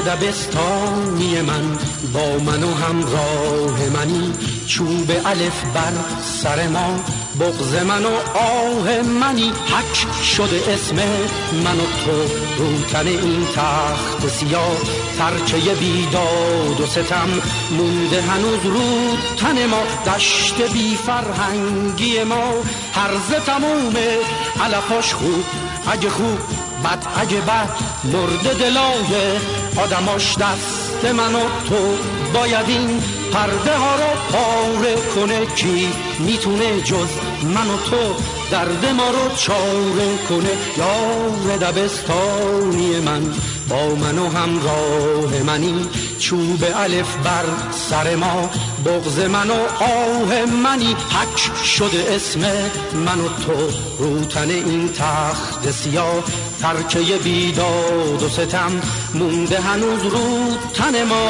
دبستانی من با من و همراه منی، چوب الف بر سر ما بغض من و آه منی، حک شده اسم من و تو رو تن این تخت سیاه، ترکه بیداد و ستم مونده هنوز رو تن ما، دشت بی فرهنگی ما هرزه تمومه علفاش خوب اگه خوب بد اگه بد، مرد دلای آدماش دست من و تو، باید این پرده ها رو پاره کنه، کی میتونه جز من و تو درد ما رو چاره کنه. یار دبستانی من با من و همراه منی، چوب الف بر سر ما بغض من و آه منی، حک شده اسم من و تو رو تن این تخت سیاه، ترکه بیداد و ستم مونده هنوز رو تن ما.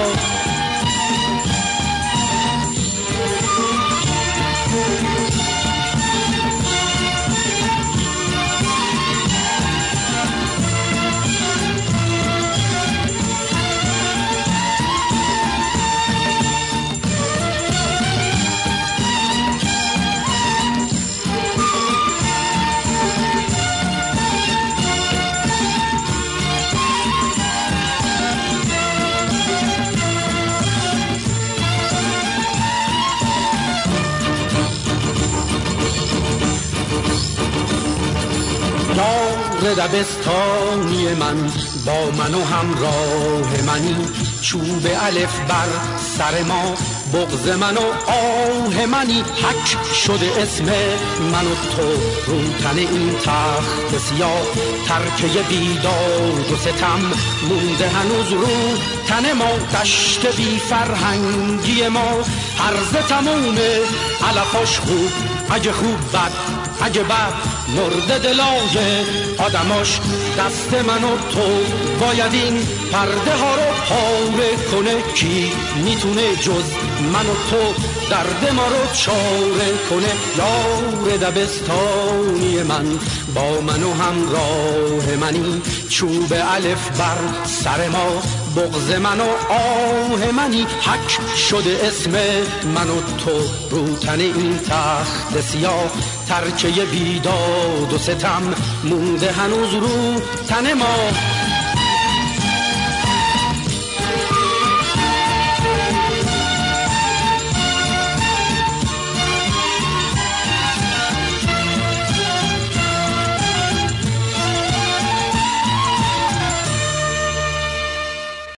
یار دبستانی من با من و همراه منی، چوب الف بر سر ما بغض من و آه منی، حک شده اسم من و تو رو تن این تخت سیاه، ترکه بیداد و ستم مونده هنوز رو تن ما، دشت بی فرهنگی ما هرزه تمومه علفاش خوب اگه خوب بد اگه بد، مرد دلای آدماش دست من و تو، باید این پرده ها رو پاره کنه، کی میتونه جز من و تو درد ما رو چاره کنه. یار دبستانی من با من و همراه منی، چوب الف بر سر ما بغض من و آه منی، حک شده اسم من و تو رو تن این تخت سیاه، ترکه بیداد و ستم مونده هنوز رو تن ما.